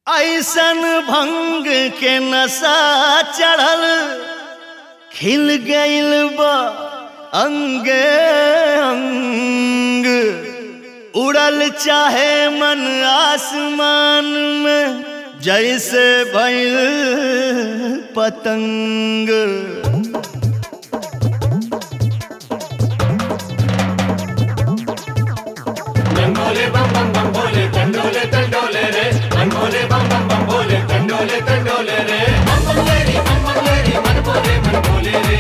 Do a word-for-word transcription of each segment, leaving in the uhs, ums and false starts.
ऐसन भंग के नशा चढ़ल खिल गइल बा अंगे अंग। उड़ल चाहे मन आसमान में जैसे भइल पतंग। भोले बम बम बम भोले टंडोले टंडोले रे, मन भोले बम बम बम भोले टंडोले टंडोले रे, बम बम लेरी बम बम लेरी मन भोले मन भोले रे।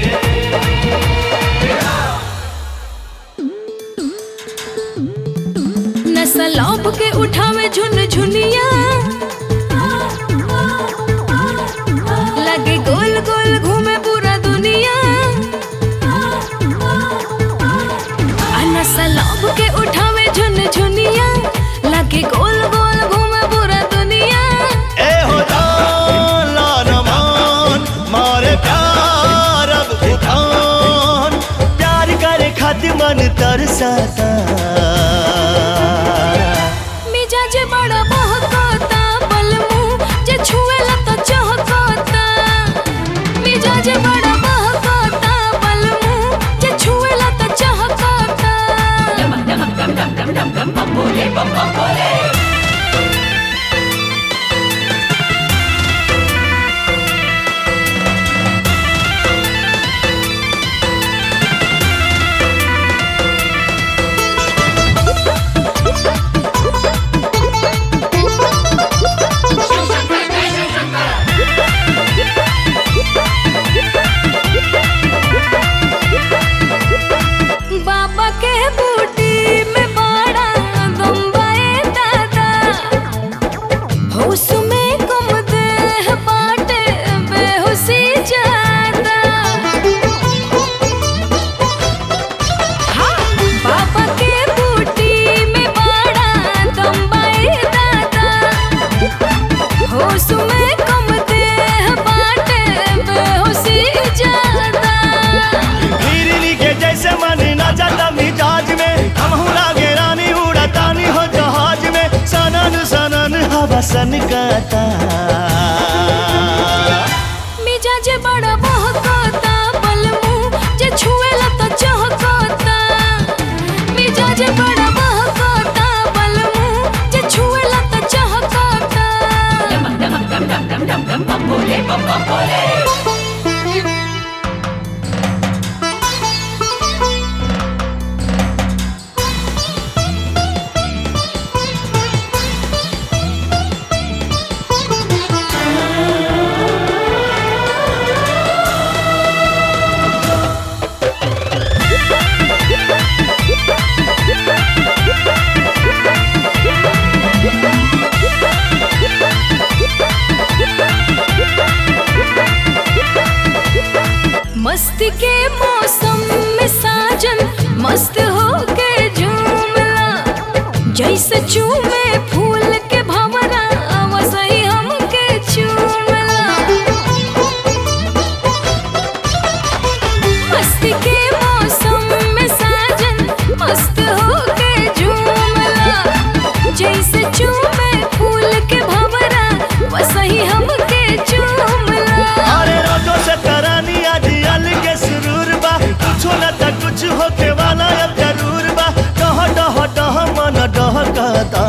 नशा लौप के उठावे झुन झुनिया, लगे गोल गोल घूमे पूरा दुनिया। नशा लौप के उठावे झुन झुनिया, लगे गोल गोल घूमे पूरा दुनिया। ए हो जाला नमान मारे प्यार अब उठान, प्यार करे खातिर मन तरसता। मिजाज बड़ा बहकता बलमू जे छुएला तो चहकता। मिजाज बड़ा बहकता बलमू जे छुएला तो चहकता। डम डम डम डम डम डम डम बम भोले बम बम भोले। बाबा के बूटी में बड़ा गंबाए दादा, होश में कम देह बाटे बेहोशी ज्यादा। हाँ, बाबा के बूटी में बड़ा गंबाए दादा, होश में कम देह बाटे बेहोशी ज्यादा। हिरनी के जैसे मन ना जाता मिजाज में, हमहू लागे रानी उड़ातानी हो जहाज में। सनन सनन हवा सनकाता। मिजाज बड़ा बहकता बलमू जे छुएला तो चहकता। मिजाज बड़ा बहकता बलमू जे छुएला तो चहकता। डम डम डम डम डम डम डम बम भोले बम बम भोले। मस्ती के मौसम में साजन मस्त होके झूमला। जैसे चूमे फूल के भंवरा वैसे हमके चूमला। मस्ती के मौसम में साजन मस्त होके झूमला। जैसे चूमे फूल के भंवरा वैसे हमके चूमला। अरे रोजो से तरानी आज अलग सुरूर बा, कुछ न त कुछ होके वाला अब जरूर बा। डह डह डह मन डहकता।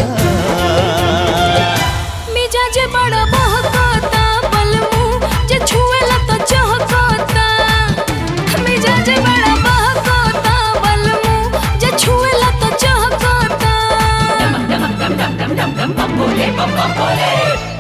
मिजाज बड़ा बहकता बलमू जे छुएला तो चहकता। मिजाज बड़ा बहकता बलमू जे छुएला तो चहकता। डम डम डम डम डम डम डम बम भोले बम बम भोले।